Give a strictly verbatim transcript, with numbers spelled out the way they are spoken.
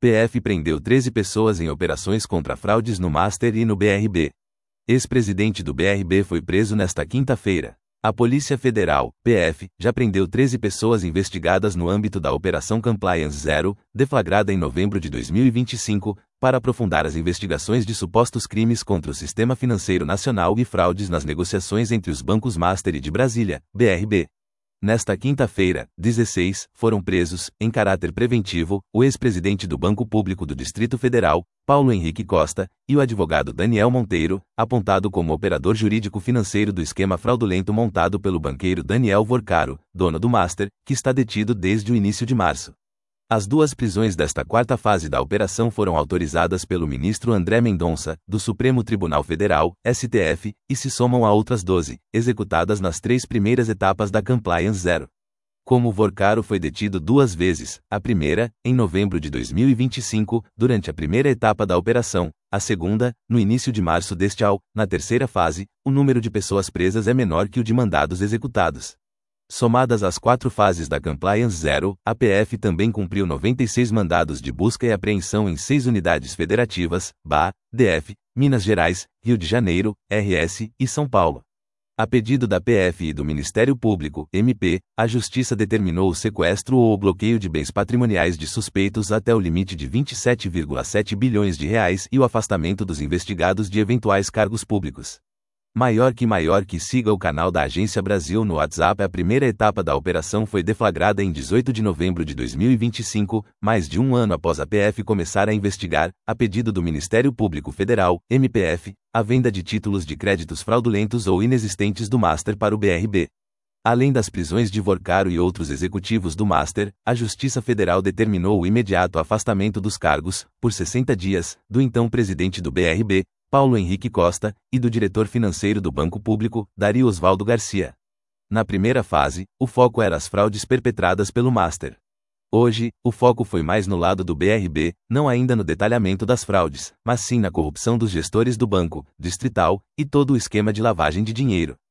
P F prendeu treze pessoas em operações contra fraudes no Master e no B R B. Ex-presidente do B R B foi preso nesta quinta-feira. A Polícia Federal, P F, já prendeu treze pessoas investigadas no âmbito da Operação Compliance Zero, deflagrada em novembro de dois mil e vinte e cinco, para aprofundar as investigações de supostos crimes contra o Sistema Financeiro Nacional e fraudes nas negociações entre os bancos Master e de Brasília, B R B. Nesta quinta-feira, dezesseis, foram presos, em caráter preventivo, o ex-presidente do Banco Público do Distrito Federal, Paulo Henrique Costa, e o advogado Daniel Monteiro, apontado como operador jurídico-financeiro do esquema fraudulento montado pelo banqueiro Daniel Vorcaro, dono do Master, que está detido desde o início de março. As duas prisões desta quarta fase da operação foram autorizadas pelo ministro André Mendonça, do Supremo Tribunal Federal, S T F, e se somam a outras doze, executadas nas três primeiras etapas da Compliance Zero. Como Vorcaro foi detido duas vezes, a primeira, em novembro de dois mil e vinte e cinco, durante a primeira etapa da operação, a segunda, no início de março deste ano, na terceira fase, o número de pessoas presas é menor que o de mandados executados. Somadas as quatro fases da Compliance Zero, a P F também cumpriu noventa e seis mandados de busca e apreensão em seis unidades federativas, B A, D F, Minas Gerais, Rio de Janeiro, R S e São Paulo. A pedido da P F e do Ministério Público, M P, a Justiça determinou o sequestro ou o bloqueio de bens patrimoniais de suspeitos até o limite de vinte e sete vírgula sete bilhões de reais e o afastamento dos investigados de eventuais cargos públicos. Maior que maior que siga o canal da Agência Brasil no WhatsApp. A primeira etapa da operação foi deflagrada em dezoito de novembro de dois mil e vinte e cinco, mais de um ano após a P F começar a investigar, a pedido do Ministério Público Federal, M P F, a venda de títulos de créditos fraudulentos ou inexistentes do Master para o B R B. Além das prisões de Vorcaro e outros executivos do Master, a Justiça Federal determinou o imediato afastamento dos cargos, por sessenta dias, do então presidente do B R B, Paulo Henrique Costa, e do diretor financeiro do Banco Público, Dario Osvaldo Garcia. Na primeira fase, o foco era as fraudes perpetradas pelo Master. Hoje, o foco foi mais no lado do B R B, não ainda no detalhamento das fraudes, mas sim na corrupção dos gestores do banco, distrital, e todo o esquema de lavagem de dinheiro.